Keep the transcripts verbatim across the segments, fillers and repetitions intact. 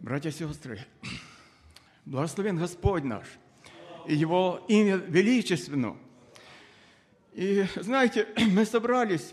Братья и сестры, благословен Господь наш, и Его имя величественно. И знаете, мы собрались,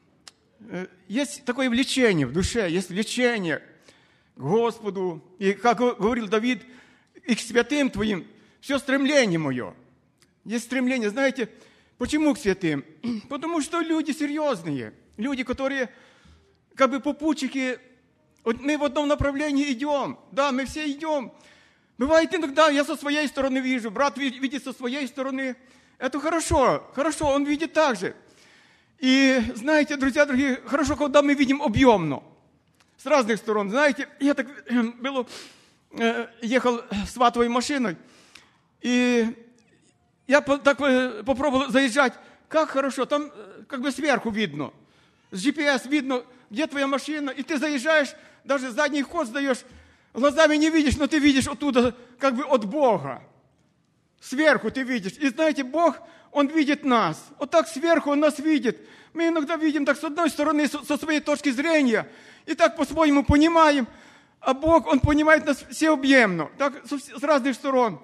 есть такое влечение в душе, есть влечение к Господу. И, как говорил Давид, и к святым Твоим, все стремление мое. Есть стремление, знаете, почему к святым? Потому что люди серьезные, люди, которые как бы попутчики. Вот мы в одном направлении идем, да, мы все идем. Бывает иногда, я со своей стороны вижу, брат видит со своей стороны. Это хорошо, хорошо, он видит так же. И знаете, друзья дорогие, хорошо, когда мы видим объемно, с разных сторон. Знаете, я так было, ехал с ватовой машиной, и я так попробовал заезжать. Как хорошо, там как бы сверху видно, с джи пи эс видно, где твоя машина, и ты заезжаешь, даже задний ход сдаешь, глазами не видишь, но ты видишь оттуда, как бы от Бога. Сверху ты видишь. И знаете, Бог, Он видит нас. Вот так сверху Он нас видит. Мы иногда видим так с одной стороны, со своей точки зрения, и так по-своему понимаем, а Бог, Он понимает нас всеобъемно, так с разных сторон.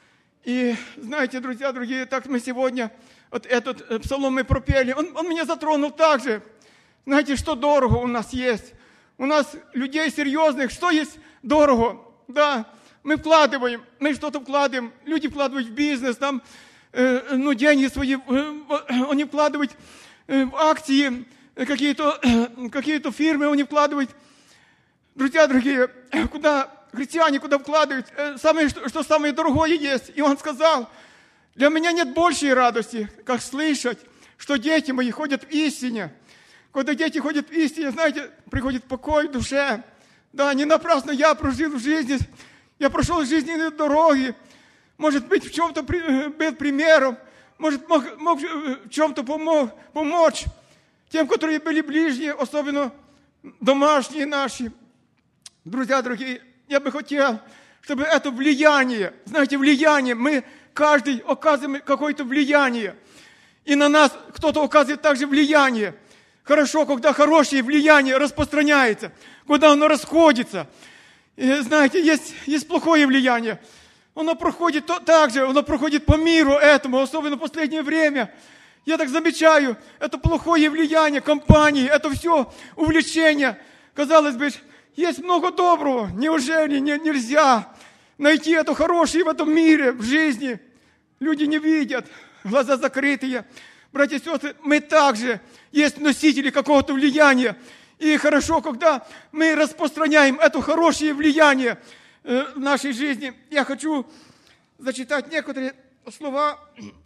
И знаете, друзья, другие, так мы сегодня, вот этот псалом мы пропели, он, он меня затронул так же. Знаете, что дорого у нас есть? У нас людей серьезных, что есть дорого? Да, мы вкладываем, мы что-то вкладываем, люди вкладывают в бизнес, там, э, ну, деньги свои, э, они вкладывают э, в акции, э, какие-то, э, какие-то фирмы они вкладывают. Друзья дорогие, куда христиане, куда вкладывают, э, самое, что, что самое дорогое есть. И он сказал, для меня нет большей радости, как слышать, что дети мои ходят в истине. Когда дети ходят в истине, знаете, приходит покой в душе. Да, не напрасно я прожил в жизни, я прошел жизненные дороги. Может быть, в чем-то был примером, может, мог, мог в чем-то помог, помочь тем, которые были ближние, особенно домашние наши. Друзья дорогие, я бы хотел, чтобы это влияние, знаете, влияние, мы каждый оказываем какое-то влияние. И на нас кто-то оказывает также влияние. Хорошо, когда хорошее влияние распространяется, когда оно расходится. И, знаете, есть, есть плохое влияние. Оно проходит то, так же, оно проходит по миру этому, особенно в последнее время. Я так замечаю, это плохое влияние компании, это все увлечение. Казалось бы, есть много доброго. Неужели не, нельзя найти это хорошее в этом мире, в жизни? Люди не видят, глаза закрытые. Братья и сестры, мы также есть носители какого-то влияния. И хорошо, когда мы распространяем это хорошее влияние в нашей жизни. Я хочу зачитать некоторые слова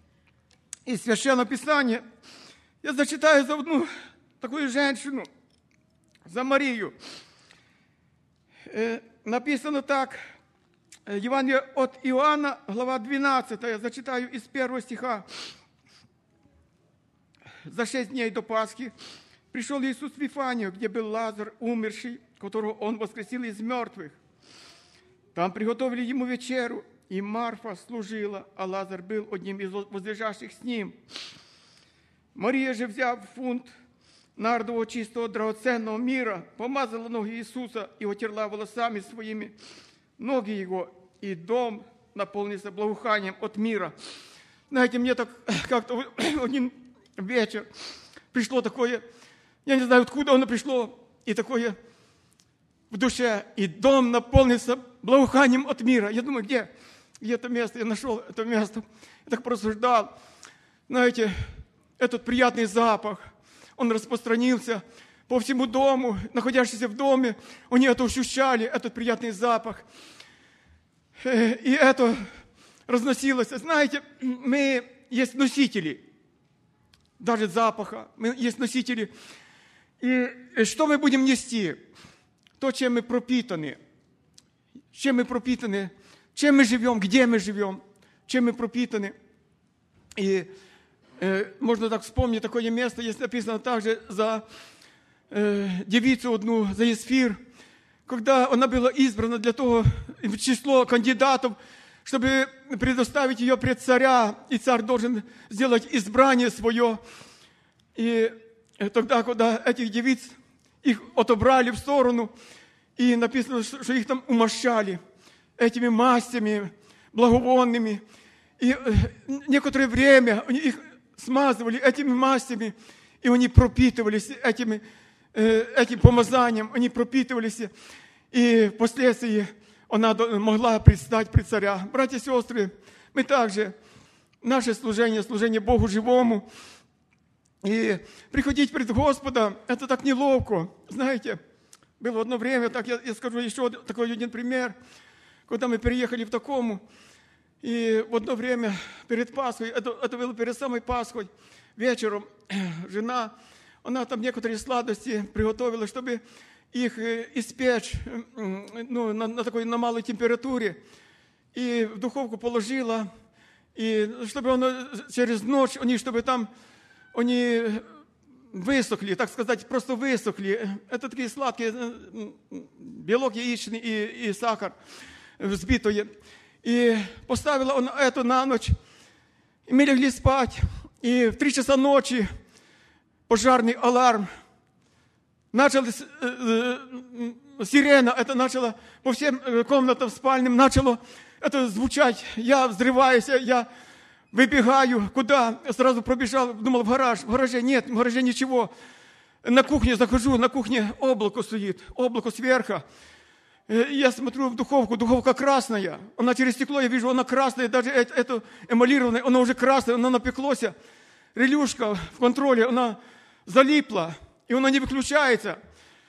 из Священного Писания. Я зачитаю за одну такую женщину, за Марию. Написано так, Евангелие от Иоанна, глава двенадцатая, зачитаю из первого стиха. За шесть дней до Пасхи пришел Иисус в Вифанию, где был Лазарь, умерший, которого Он воскресил из мертвых. Там приготовили Ему вечеру, и Марфа служила, а Лазарь был одним из возлежащих с Ним. Мария же, взяв фунт нардового чистого драгоценного мира, помазала ноги Иисуса и отерла волосами своими ноги Его, и дом наполнился благоуханием от мира. Знаете, мне так как-то один вечер пришло такое, я не знаю, откуда оно пришло, и такое в душе, и дом наполнился благоуханием от мира. Я думаю, где? Где это место? Я нашел это место. Я так просуждал. Знаете, этот приятный запах, он распространился по всему дому, находящиеся в доме, они это ощущали, этот приятный запах. И это разносилось. Знаете, мы есть носители даже запаха, мы есть носители. И что мы будем нести? То, чем мы пропитаны. Чем мы пропитаны, чем мы живем, где мы живем, чем мы пропитаны. И э, можно так вспомнить, такое место, есть написано также за э, девицу одну, за Есфир, когда она была избрана для того, в число кандидатов, чтобы предоставить ее пред царя, и царь должен сделать избрание свое. И тогда, когда этих девиц, их отобрали в сторону, И написано, что их там умощали этими мастями благовонными. И некоторое время их смазывали этими мастями, и они пропитывались этими, этим помазанием, они пропитывались. И впоследствии она могла предстать пред царя. Братья и сестры, мы также, наше служение, служение Богу живому, и приходить пред Господа, это так неловко. Знаете, было одно время, так я, я скажу еще такой один пример, когда мы переехали в Такому, и в одно время перед Пасхой, это, это было перед самой Пасхой, вечером жена, она там некоторые сладости приготовила, чтобы их испечь ну, на, на такой на малой температуре, и в духовку положила, и чтобы он через ночь, они, чтобы там они высохли, так сказать, просто высохли. Это такие сладкие, белок яичный и, и сахар взбитые. И поставила он это на ночь, и мы легли спать, и в три часа ночи пожарный аларм. Началась э, э, сирена, это начало по всем комнатам спальным, начало это звучать. Я взрываюсь, я выбегаю, куда? Сразу пробежал, думал, в гараж. В гараже нет, в гараже ничего. На кухне захожу, на кухне облако стоит, облако сверху. Я смотрю в духовку, духовка красная. Она через стекло, я вижу, она красная, даже это эмалированная, она уже красная, она напеклась. Релюшка в контроле, она залипла, и она не выключается.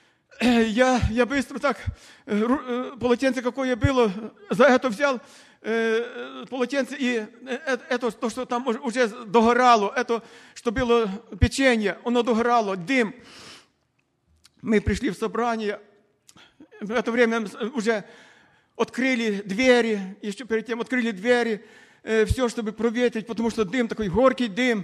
Я, я быстро так, полотенце какое было, за это взял полотенце, и это, то, что там уже догорало, это, что было печенье, оно догорало, дым. Мы пришли в собрание, в это время уже открыли двери, еще перед тем открыли двери, все, чтобы проветрить, потому что дым, такой горький дым.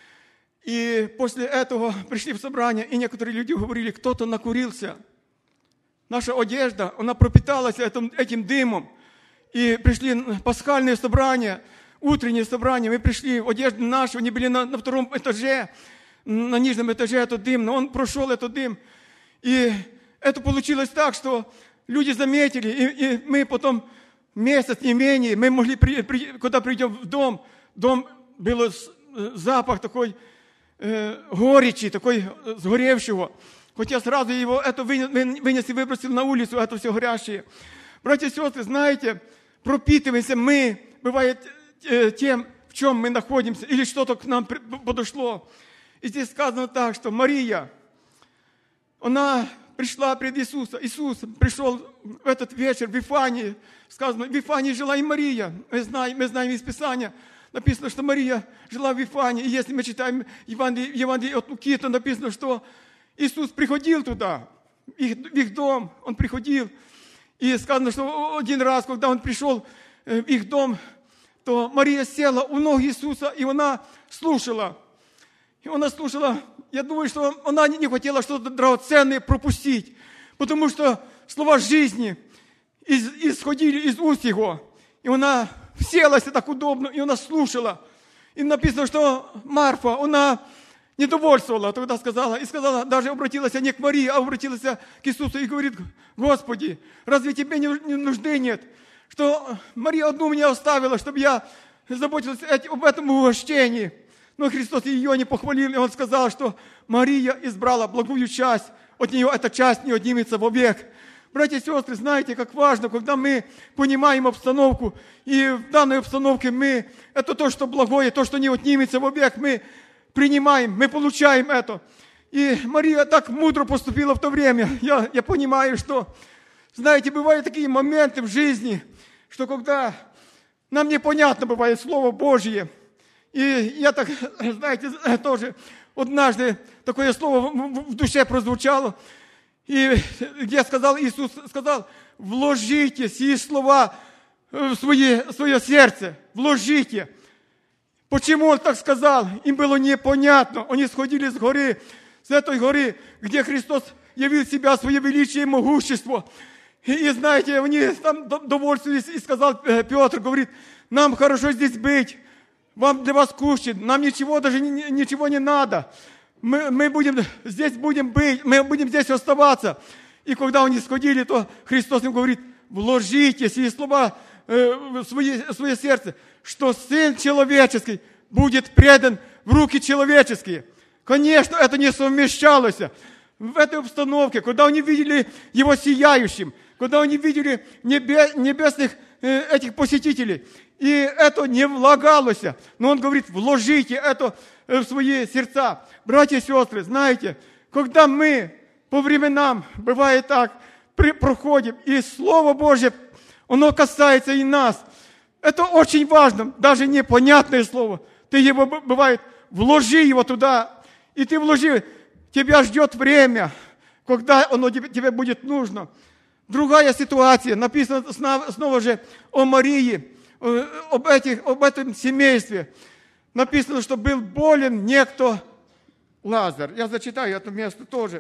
И после этого пришли в собрание, и некоторые люди говорили, кто-то накурился. Наша одежда, она пропиталась этим, этим дымом. И пришли пасхальные собрания, утренние собрания. Мы пришли в одежду нашу, они были на, на втором этаже, на нижнем этаже этот дым, но он прошел этот дым. И это получилось так, что люди заметили, и, и мы потом месяц, не менее, мы могли, при, при, когда придем в дом, дом был запах такой, горечи, такой сгоревшего. Хоть я сразу его это вынес и выбросил на улицу, это все горящее. Братья и сестры, знаете, пропитываемся мы, бывает, тем, в чем мы находимся, или что-то к нам подошло. И здесь сказано так, что Мария, она пришла пред Иисуса. Иисус пришел в этот вечер в Вифании. Сказано, в Вифании жила и Мария. Мы знаем, мы знаем из Писания. Написано, что Мария жила в Вифании. И если мы читаем Евангелие, Евангелие от Луки, то написано, что Иисус приходил туда, в их, в их дом. Он приходил. И сказано, что один раз, когда он пришел в их дом, то Мария села у ног Иисуса, и она слушала. И она слушала. Я думаю, что она не хотела что-то драгоценное пропустить, потому что слова жизни исходили из уст его. И она селась так удобно, и она слушала. И написано, что Марфа, она недовольствовала, тогда сказала, и сказала, даже обратилась не к Марии, а обратилась к Иисусу и говорит, Господи, разве тебе не нужды нет, что Мария одну меня оставила, чтобы я заботилась об этом угощении. Но Христос ее не похвалил, и Он сказал, что Мария избрала благую часть, от нее эта часть не отнимется вовек. Братья и сестры, знаете, как важно, когда мы понимаем обстановку, и в данной обстановке мы, это то, что благое, то, что не отнимется вовек, мы принимаем, мы получаем это. И Мария так мудро поступила в то время. Я, я понимаю, что, знаете, бывают такие моменты в жизни, что когда нам непонятно бывает Слово Божье, и я так, знаете, тоже однажды такое слово в душе прозвучало, и где сказал Иисус, сказал, вложите сие слова в свое, в свое сердце, вложите. Почему Он так сказал? Им было непонятно. Они сходили с горы, с этой горы, где Христос явил себя, свое величие и могущество. И, и знаете, они там довольствовались, и сказал Петр, говорит, нам хорошо здесь быть. Вам для вас кушать, нам ничего, даже ничего не надо. Мы, мы будем здесь будем быть, мы будем здесь оставаться. И когда они сходили, то Христос им говорит: вложите сии слова в свое, в свое сердце, что Сын Человеческий будет предан в руки человеческие. Конечно, это не совмещалось в этой обстановке, когда они видели Его сияющим, когда они видели небесных этих посетителей, и это не влагалось. Но Он говорит: вложите это в свои сердца. Братья и сестры, знаете, когда мы по временам, бывает так, проходим, и Слово Божье, оно касается и нас. Это очень важно, даже непонятное слово. Ты его, бывает, вложи его туда, и ты вложи, тебя ждет время, когда оно тебе, тебе будет нужно. Другая ситуация, написано снова же о Марии, об, этих, об этом семействе. Написано, что был болен некто Лазарь. Я зачитаю это место тоже.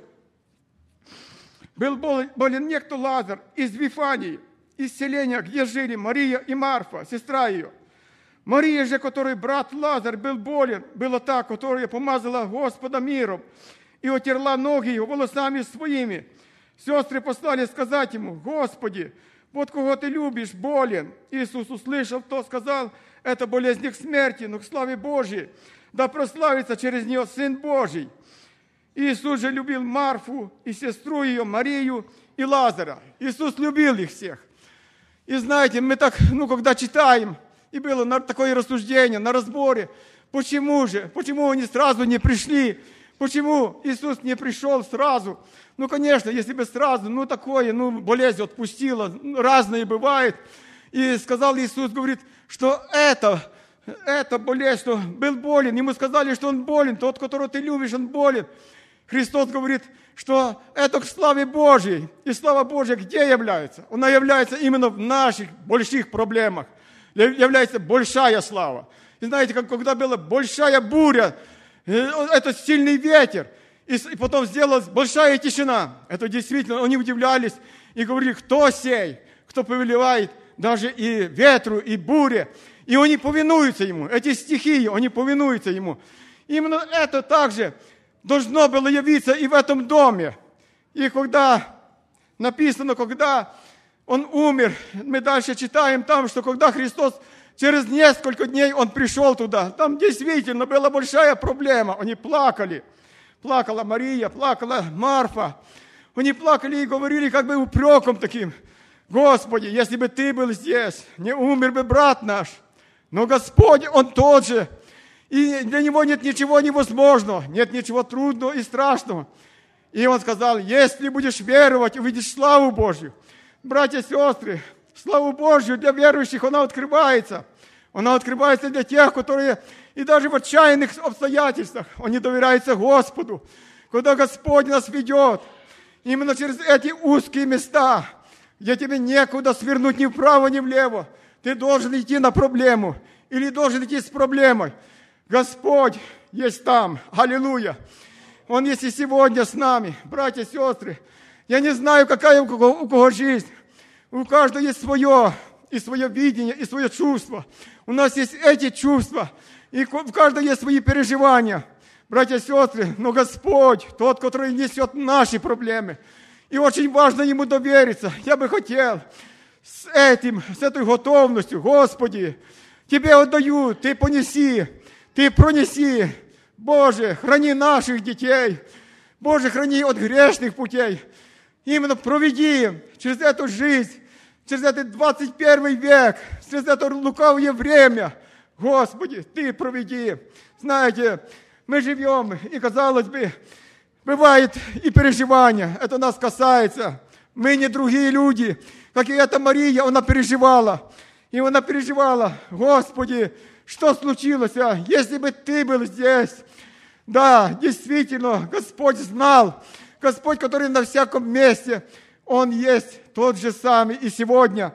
Был болен, болен некто Лазарь из Вифании, из селения, где жили Мария и Марфа, сестра ее. Мария же, которой брат Лазарь был болен, была та, которая помазала Господа миром и отерла ноги его волосами своими. Сестры послали сказать ему: Господи, вот кого ты любишь, болен. Иисус услышал, то сказал: это болезнь не к смерти, но к славе Божьей. Да прославится через нее Сын Божий. Иисус же любил Марфу и сестру ее, Марию и Лазаря. Иисус любил их всех. И знаете, мы так, ну, когда читаем, и было на такое рассуждение, на разборе, почему же, почему они сразу не пришли, почему Иисус не пришел сразу. Ну, конечно, если бы сразу, ну, такое, ну, болезнь отпустила, разные бывает. И сказал Иисус, говорит, что это, это болезнь, что был болен. Ему сказали, что он болен, тот, которого ты любишь, он болен. Христос говорит, что это к славе Божьей. И слава Божья где является? Она является именно в наших больших проблемах. Является большая слава. И знаете, как, когда была большая буря, это сильный ветер, и потом сделалась большая тишина. Это действительно, они удивлялись и говорили, кто сей, кто повелевает даже и ветру, и буре. И они повинуются ему, эти стихии, они повинуются ему. Именно это также должно было явиться и в этом доме. И когда написано, когда он умер, мы дальше читаем там, что когда Христос через несколько дней он пришел туда, там действительно была большая проблема. Они плакали. Плакала Мария, плакала Марфа. Они плакали и говорили как бы упреком таким. Господи, если бы ты был здесь, не умер бы брат наш. Но Господь, Он тот же. И для Него нет ничего невозможного, нет ничего трудного и страшного. И Он сказал, если будешь веровать, увидишь славу Божью. Братья и сестры, славу Божью для верующих она открывается. Она открывается для тех, которые и даже в отчаянных обстоятельствах, они доверяются Господу. Когда Господь нас ведет, именно через эти узкие места, где тебе некуда свернуть ни вправо, ни влево, ты должен идти на проблему или должен идти с проблемой. Господь есть там. Аллилуйя. Он есть и сегодня с нами. Братья и сестры, я не знаю, какая у кого, у кого жизнь. У каждого есть свое, и свое видение, и свое чувство. У нас есть эти чувства, и у каждого есть свои переживания. Братья и сестры, но Господь, тот, который несет наши проблемы. И очень важно Ему довериться. Я бы хотел с этим, с этой готовностью, Господи, Тебе отдаю, Ты понеси, Ты пронеси. Боже, храни наших детей. Боже, храни от грешных путей. Именно проведи через эту жизнь, через этот двадцать первый век, через это лукавое время. Господи, Ты проведи. Знаете, мы живем, и, казалось бы, бывает и переживания. Это нас касается. Мы не другие люди. Как и эта Мария, она переживала. И она переживала, Господи, что случилось, а? Если бы Ты был здесь. Да, действительно, Господь знал. Господь, который на всяком месте, Он есть тот же самый и сегодня.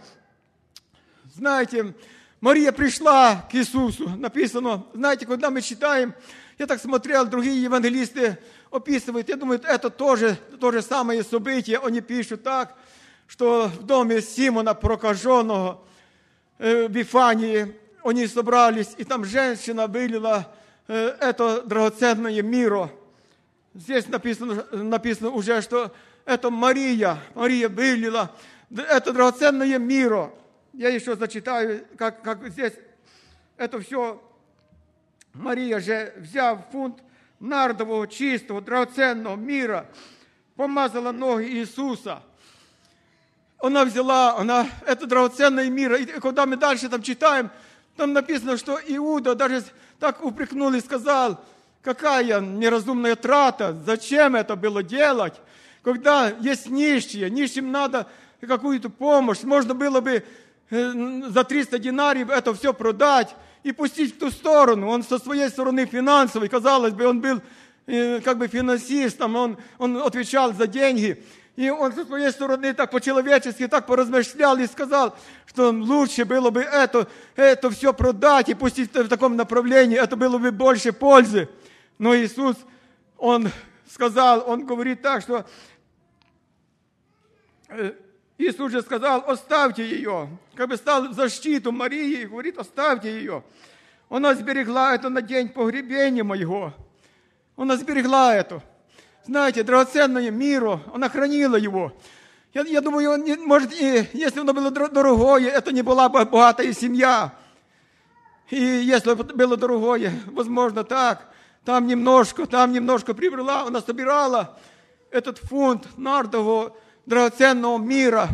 Знаете, Мария пришла к Иисусу. Написано, знаете, когда мы читаем, я так смотрел, другие евангелисты описывают, я думаю, это тоже то же самое событие. Они пишут так, что в доме Симона Прокаженного в Вифании они собрались, и там женщина вылила это драгоценное миро. Здесь написано, написано уже, что это Мария, Мария вылила это драгоценное миро. Я еще зачитаю, как, как здесь это все. Мария же, взяв фунт нардового, чистого, драгоценного мира, помазала ноги Иисуса. Она взяла, она, это драгоценное миро. И когда мы дальше там читаем, там написано, что Иуда даже так упрекнул и сказал, какая неразумная трата, зачем это было делать, когда есть нищие, нищим надо какую-то помощь, можно было бы за триста динариев это все продать и пустить в ту сторону. Он со своей стороны финансовой, казалось бы, он был как бы финансистом, он, он отвечал за деньги. И он со своей стороны так по-человечески, так поразмышлял и сказал, что лучше было бы это, это все продать и пустить в таком направлении, это было бы больше пользы. Но Иисус, Он сказал, Он говорит так, что Иисус же сказал, оставьте ее, как бы стал в защиту Марии и говорит, оставьте ее. Она сберегла это на день погребения моего. Она сберегла это. Знаете, драгоценное миру, она хранила его. Я, я думаю, он не, может, и, если оно было дорогое, это не была бы богатая семья. И если было дорогое, возможно, так, там немножко, там немножко прибрала, она собирала этот фунт нардового драгоценного мира.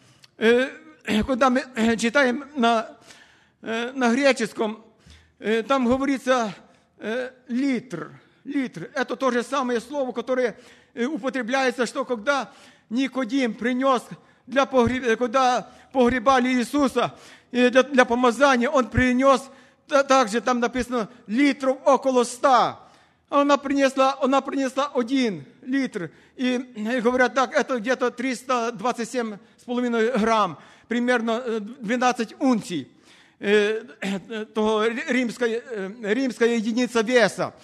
Когда мы читаем на, на греческом, там говорится литр. Литр. Это то же самое слово, которое употребляется, что когда Никодим принес, для погреб... когда погребали Иисуса для, для помазания, он принес, также там написано, литров около ста. Она принесла, она принесла один литр. И, и говорят так, это где-то триста двадцать семь с половиной грамм, примерно двенадцать унций. Э, то римская, римская единица веса.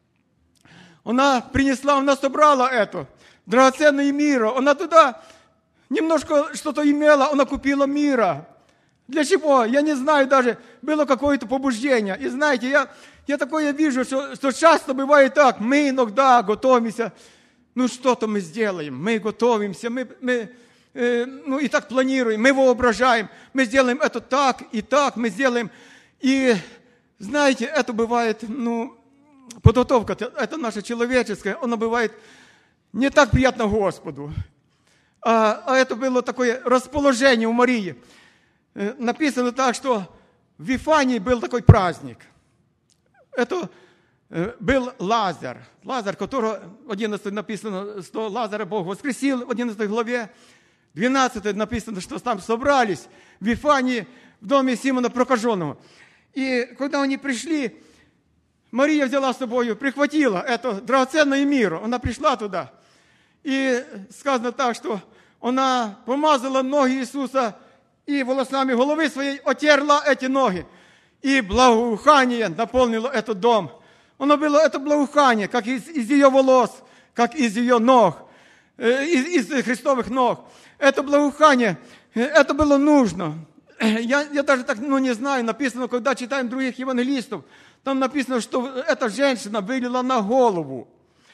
Она принесла, она собрала это, драгоценное миро. Она туда немножко что-то имела, она купила мира. Для чего? Я не знаю даже, было какое-то побуждение. И знаете, я, я такое вижу, что, что часто бывает так, мы иногда готовимся, ну что-то мы сделаем, мы готовимся, мы, мы э, ну и так планируем, мы воображаем, мы сделаем это так и так, мы сделаем. И знаете, это бывает, ну... Подготовка, это наша человеческая, она бывает не так приятна Господу. А, а это было такое расположение у Марии. Написано так, что в Вифании был такой праздник. Это был Лазарь. Лазарь, которого в одиннадцатой написано, что Лазаря Бог воскресил в одиннадцатой главе. В двенадцатой написано, что там собрались в Вифании в доме Симона Прокаженного. И когда они пришли, Мария взяла с собой, прихватила это драгоценное миро. Она пришла туда. И сказано так, что она помазала ноги Иисуса и волосами головы своей отерла эти ноги. И благоухание наполнило этот дом. Оно было это благоухание, как из, из ее волос, как из ее ног, э, из, из христовых ног. Это благоухание, это было нужно. Я, я даже так ну, не знаю, написано, когда читаем других евангелистов, там написано, что эта женщина вылила на голову.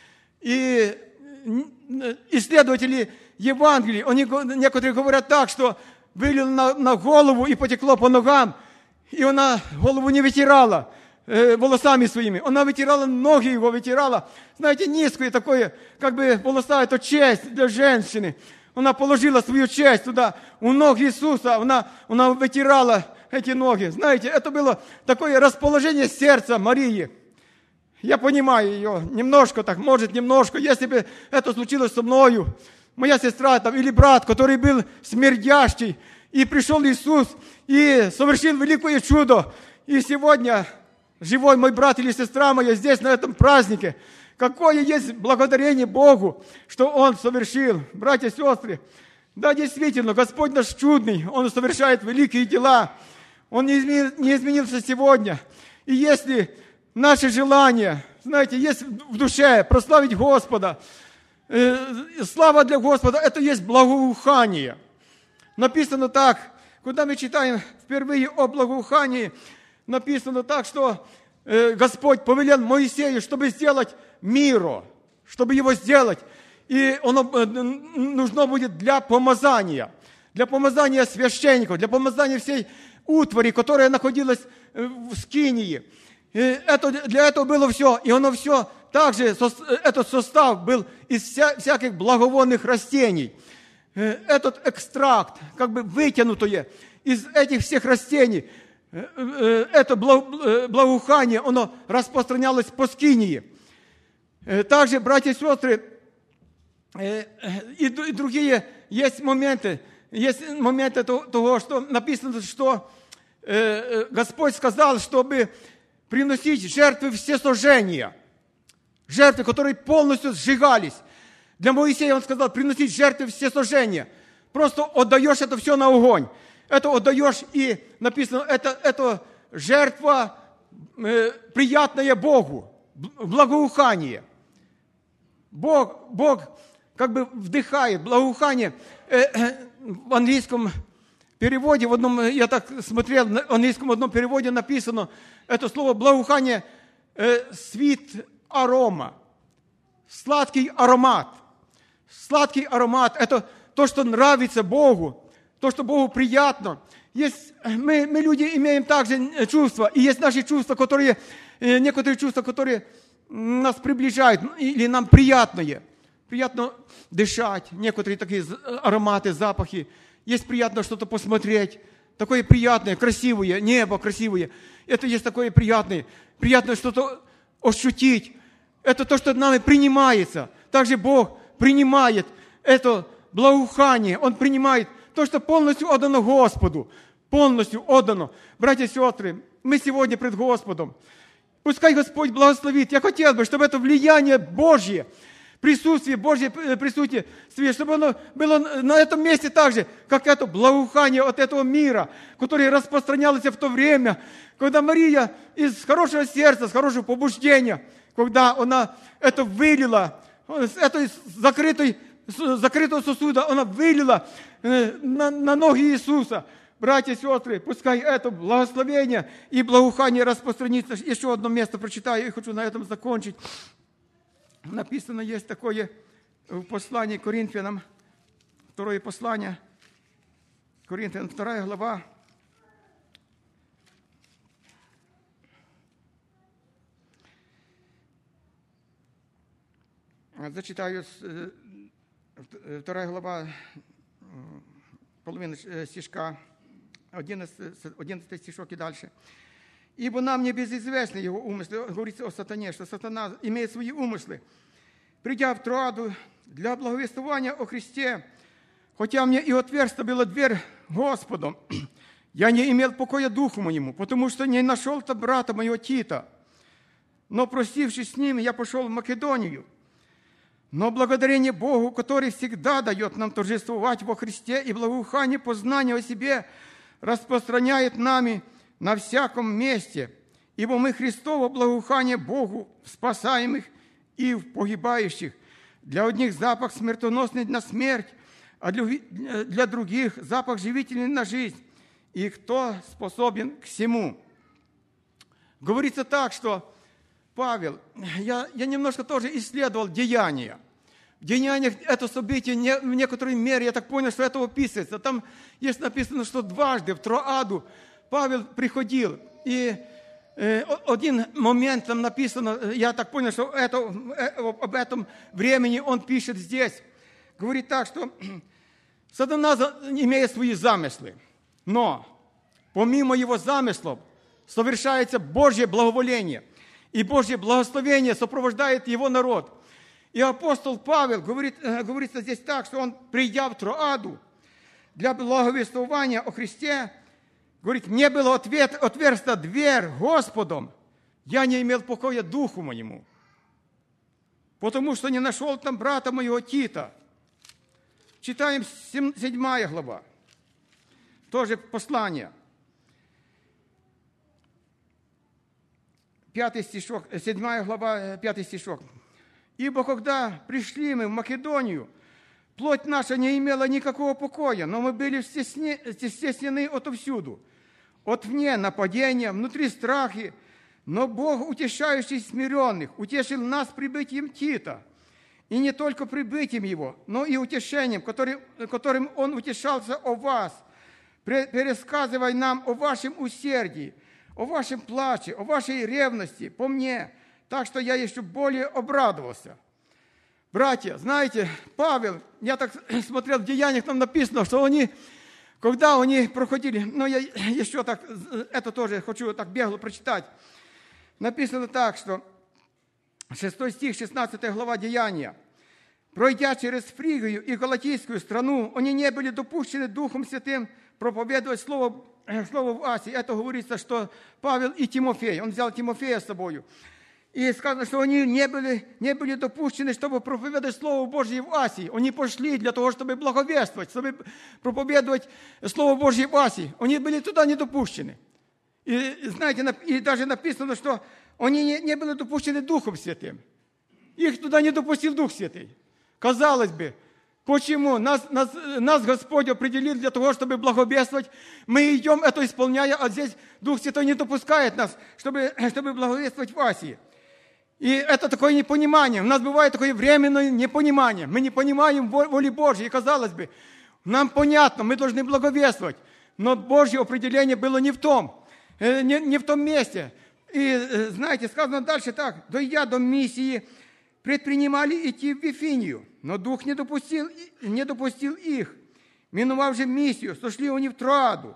И исследователи Евангелия, они, некоторые говорят так, что вылила на, на голову и потекло по ногам, и она голову не вытирала э, волосами своими. Она вытирала ноги его, вытирала. Знаете, низкое такое, как бы волоса, это честь для женщины. Она положила свою честь туда, у ног Иисуса, она, она вытирала эти ноги. Знаете, это было такое расположение сердца Марии. Я понимаю ее немножко, так может немножко. Если бы это случилось со мною, моя сестра там, или брат, который был смердящий, и пришел Иисус, и совершил великое чудо. И сегодня живой мой брат или сестра моя здесь, на этом празднике. Какое есть благодарение Богу, что Он совершил. Братья и сестры, да, действительно, Господь наш чудный, Он совершает великие дела. Он не изменился сегодня. И если наше желание, знаете, есть в душе прославить Господа, э, слава для Господа, это есть благоухание. Написано так, когда мы читаем впервые о благоухании, написано так, что э, Господь повелел Моисею, чтобы сделать миро, чтобы его сделать. и оно нужно будет для помазания, для помазания священников, для помазания всей утвари, которая находилась в скинии. И это, для этого было все, и оно все также, этот состав был из вся, всяких благовонных растений. Этот экстракт, как бы вытянутое из этих всех растений, это благоухание, оно распространялось по скинии. Также, братья и сестры, и другие есть моменты, есть моменты того, что написано, что Господь сказал, чтобы приносить жертвы всесожжения, жертвы, которые полностью сжигались. Для Моисея он сказал, приносить жертвы всесожжения. Просто отдаешь это все на огонь. Это отдаешь, и написано, это, это жертва э, приятная Богу, благоухание. Бог, Бог как бы вдыхает благоухание. Э, э, в английском переводе, в одном, я так смотрел, в английском одном переводе написано, это слово благоухание э, sweet aroma, сладкий аромат. Сладкий аромат – это то, что нравится Богу, то, что Богу приятно. Есть, мы, мы, люди, имеем также чувства, и есть наши чувства, которые, некоторые чувства, которые нас приближают, или нам приятные. Приятно дышать, некоторые такие ароматы, запахи. Есть приятно что-то посмотреть, такое приятное, красивое, небо красивое. Это есть такое приятное, приятно что-то ощутить. Это то, что нами принимается. Также Бог принимает это благоухание, Он принимает то, что полностью отдано Господу, полностью отдано. Братья и сестры, мы сегодня пред Господом. Пускай Господь благословит. Я хотел бы, чтобы это влияние Божье, присутствие Божье, присутствие, чтобы оно было на этом месте так же, как это благоухание от этого мира, которое распространялось в то время, когда Мария из хорошего сердца, с хорошего побуждения, когда она это вылила, с этой закрытой, закрытого сосуда она вылила на, на ноги Иисуса. Братья и сестры, пускай это благословение и благоухание распространится. Еще одно место прочитаю и хочу на этом закончить. Написано есть такое в послании к Коринфянам, второе послание, Коринфянам, вторая глава. Зачитаю вторая глава, половина стишка, одиннадцатый стишок и дальше. «Ибо нам не безизвестны его умыслы», говорится о сатане, что сатана имеет свои умыслы. «Придя в Троаду для благовествования о Христе, хотя мне и отверста была дверь Господом, я не имел покоя духу моему, потому что не нашел-то брата моего Тита. Но, простившись с ним, я пошел в Македонию. Но благодарение Богу, который всегда дает нам торжествовать во Христе, и благоухание познания о себе распространяет нами на всяком месте, ибо мы Христово благоухание Богу в спасаемых и в погибающих. Для одних запах смертоносный на смерть, а для других запах живительный на жизнь. И кто способен к всему?» Говорится так, что Павел, я, я немножко тоже исследовал деяния. В деяниях это событие не, в некоторой мере, я так понял, что это описывается. Там есть написано, что дважды в Троаду Павел приходил. И э, один момент там написано, я так понял, что это, э, об этом времени он пишет здесь. Говорит так, что сатана имеет свои замыслы, но помимо его замыслов совершается Божье благоволение. И Божье благословение сопровождает его народ. И апостол Павел говорит, говорится здесь так, что он, придя в Троаду для благовествования о Христе, говорит, мне было ответ, отверста дверь Господом, я не имел покоя духу моему, потому что не нашел там брата моего Тита. Читаем седьмая глава, тоже послание. Пятый стишок, седьмая глава, пятый стишок. «Ибо когда пришли мы в Македонию, плоть наша не имела никакого покоя, но мы были стеснены отовсюду. Отвне нападения, внутри страхи, но Бог, утешающий смиренных, утешил нас прибытием Тита. и не только прибытием Его, но и утешением, который, которым Он утешался о вас, пересказывая нам о вашем усердии, о вашем плаче, о вашей ревности по мне, так что я еще более обрадовался. Братья, знаете, Павел, я так смотрел в Деяниях, там написано, что они, когда они проходили, но я еще так, это тоже хочу так бегло прочитать. Написано так, что шестой стих, шестнадцатая глава Деяния. «Пройдя через Фригию и Галатийскую страну, они не были допущены Духом Святым проповедовать Слово, Слово в Асии». Это говорится, что Павел и Тимофей, он взял Тимофея с собой. И сказано, что они не были, не были допущены, чтобы проповедовать Слово Божье в Асии. Они пошли для того, чтобы благовествовать, чтобы проповедовать Слово Божье в Асии. Они были туда не допущены. И, знаете, и даже написано, что они не, не были допущены Духом Святым. Их туда не допустил Дух Святый. Казалось бы, почему? Нас, нас, нас Господь определил для того, чтобы благовествовать. Мы идем, это исполняя, а здесь Дух Святой не допускает нас, чтобы, чтобы благовествовать в Асии. И это такое непонимание. У нас бывает такое временное непонимание. Мы не понимаем воли Божьей. И казалось бы, нам понятно, мы должны благовествовать. Но Божье определение было не в том, не, не в том месте. И знаете, сказано дальше так. «Дойдя до Миссии, предпринимали идти в Вифинию, но Дух не допустил, не допустил их. Миновав же Миссию, сошли они в Троаду.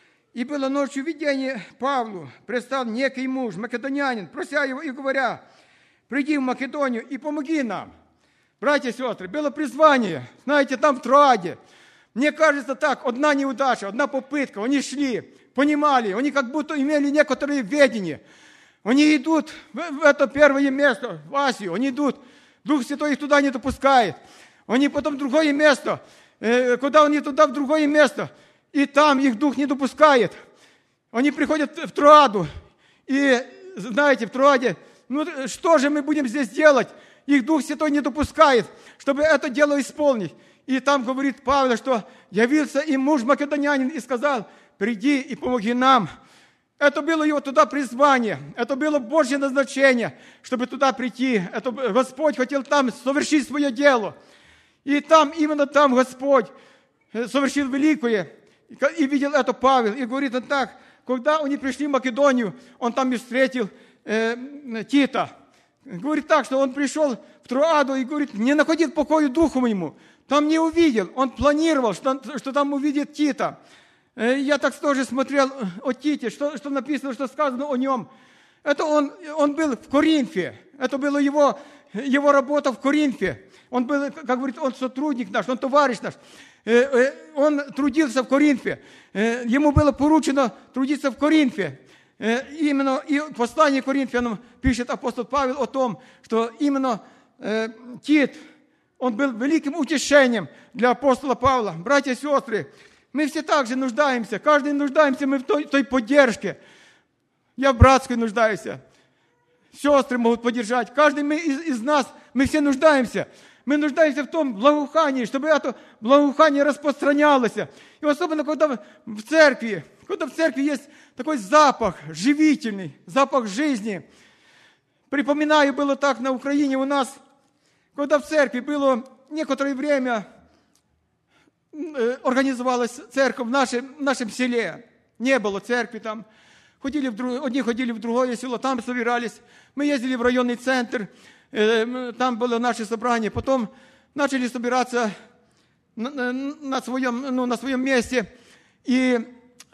И было ночью видение Павлу, предстал некий муж, македонянин, прося его и говоря: приди в Македонию и помоги нам». Братья и сестры, было призвание, знаете, там в Троаде. Мне кажется так, одна неудача, одна попытка, они шли, понимали, они как будто имели некоторые ведения. Они идут в это первое место, в Асию, они идут, Дух Святой их туда не допускает. Они потом в другое место, куда они туда, в другое место, и там их Дух не допускает. Они приходят в Троаду, и, знаете, в Троаде, ну что же мы будем здесь делать? Их Дух Святой не допускает, чтобы это дело исполнить. И там говорит Павел, что явился им муж македонянин и сказал: приди и помоги нам. Это было его туда призвание, это было Божье назначение, чтобы туда прийти. Это Господь хотел там совершить свое дело. И там, именно там Господь совершил великое. И видел это Павел. И говорит он так, когда они пришли в Македонию, он там и встретил э, Тита. Говорит так, что он пришел в Троаду и говорит, не находил покоя духу моему. Там не увидел, он планировал, что, что там увидит Тита. Я так тоже смотрел о Тите, что, что написано, что сказано о нем. Это он, он был в Коринфе. Это была его, его работа в Коринфе. Он был, как говорит, он сотрудник наш, он товарищ наш. Он трудился в Коринфе. Ему было поручено трудиться в Коринфе. Именно и в послании к Коринфянам пишет апостол Павел о том, что именно Тит, он был великим утешением для апостола Павла. Братья и сестры, мы все также нуждаемся, каждый нуждаемся мы в той, той поддержке. Я в братской нуждаюсь, сестры могут поддержать. Каждый мы, из, из нас, мы все нуждаемся. Мы нуждаемся в том благоухании, чтобы это благоухание распространялось. И особенно, когда в церкви, когда в церкви есть такой запах живительный, запах жизни. Припоминаю, было так на Украине у нас, когда в церкви было некоторое время, организовалась церковь в нашем, в нашем селе. Не было церкви там. Ходили в друг, одни ходили в другое село, там собирались. Мы ездили в районный центр, э, там было наше собрание. Потом начали собираться на, на, своем, ну, на своем месте. И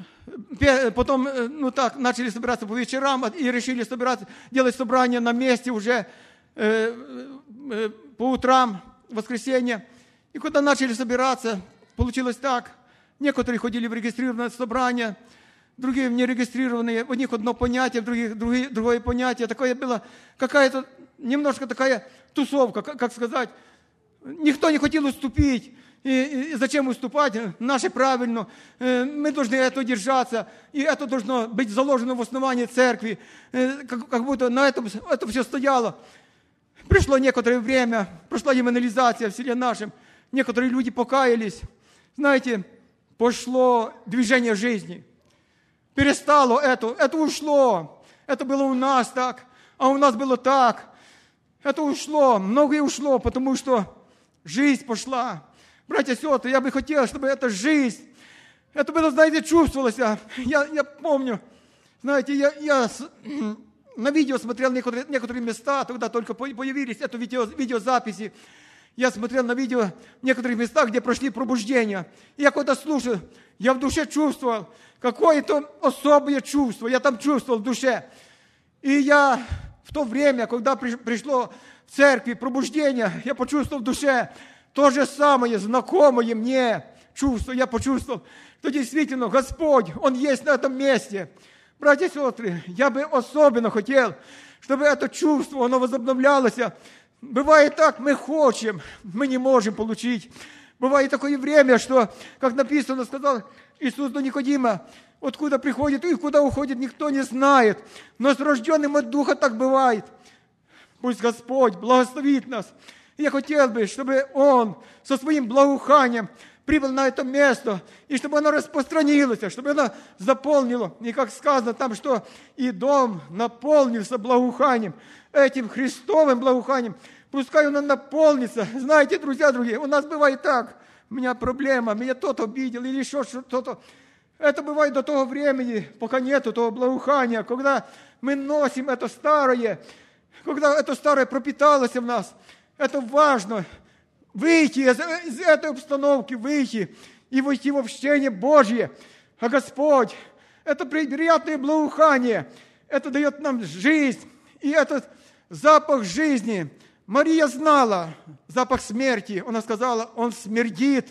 потом ну, так, начали собираться по вечерам и решили собираться, делать собрание на месте уже э, э, по утрам, в воскресенье. И когда начали собираться, получилось так. Некоторые ходили в регистрированное собрание, другие в нерегистрированные. У них одно понятие, в других другие, другое понятие. Такое было, какая-то немножко такая тусовка, как, как сказать. Никто не хотел уступить. И, и зачем уступать? Наше правильно. Мы должны этого держаться. И это должно быть заложено в основании церкви. Как, как будто на этом это все стояло. Пришло некоторое время, прошла евангелизация в селе нашем. Некоторые люди покаялись. Знаете, пошло движение жизни. Перестало это, это ушло. Это было у нас так, а у нас было так. Это ушло, многое ушло, потому что жизнь пошла. Братья и сестры, я бы хотел, чтобы эта жизнь, это было, знаете, чувствовалось. Я, я помню, знаете, я, я на видео смотрел некоторые, некоторые места, тогда только появились это видео, видеозаписи. Я смотрел на видео в некоторых местах, где прошли пробуждения. И я когда слушаю, я в душе чувствовал какое-то особое чувство. Я там чувствовал в душе. И я в то время, когда пришло в церкви пробуждение, я почувствовал в душе то же самое, знакомое мне чувство. Я почувствовал, что действительно Господь, Он есть на этом месте. Братья и сестры, я бы особенно хотел, чтобы это чувство, оно возобновлялось. Бывает так, мы хотим, мы не можем получить. Бывает такое время, что, как написано, сказал Иисус до Никодима, откуда приходит и куда уходит, никто не знает. Но с рожденным от Духа так бывает. Пусть Господь благословит нас. И я хотел бы, чтобы Он со своим благоуханием прибыл на это место, и чтобы оно распространилось, чтобы оно заполнило. И как сказано там, что и дом наполнился благоуханием, этим Христовым благоуханием. Пускай оно наполнится. Знаете, друзья другие, у нас бывает так. У меня проблема, меня тот обидел или еще что-то. Это бывает до того времени, пока нету того благоухания, когда мы носим это старое, когда это старое пропиталось в нас. Это важно. Выйти из, из этой обстановки, выйти и войти в общение Божье. А Господь, это приятное благоухание, это дает нам жизнь. И этот запах жизни. Мария знала запах смерти. Она сказала, он смердит.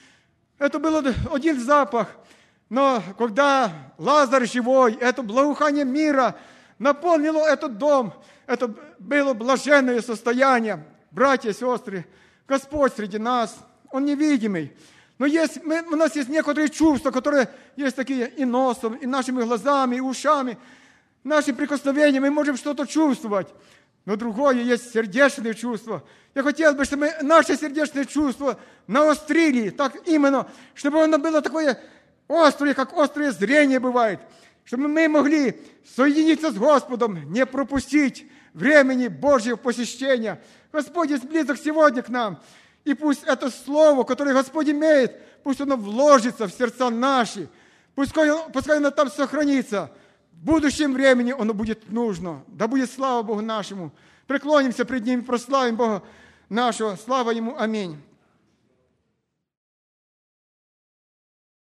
Это был один запах. Но когда Лазарь живой, это благоухание мира наполнило этот дом, это было блаженное состояние. Братья и сестры, Господь среди нас, Он невидимый. Но есть, мы, у нас есть некоторые чувства, которые есть такие и носом, и нашими глазами, и ушами. Нашим прикосновением мы можем что-то чувствовать. Но другое есть сердечные чувства. Я хотел бы, чтобы мы наши сердечные чувства наострили, так именно, чтобы оно было такое острое, как острое зрение бывает. Чтобы мы могли соединиться с Господом, не пропустить времени Божьего посещения. Господь есть близок сегодня к нам. И пусть это слово, которое Господь имеет, пусть оно вложится в сердца наши. Пускай, пускай оно там сохранится. В будущем времени оно будет нужно. Да будет слава Богу нашему. Преклонимся пред Ним и прославим Бога нашего. Слава Ему. Аминь.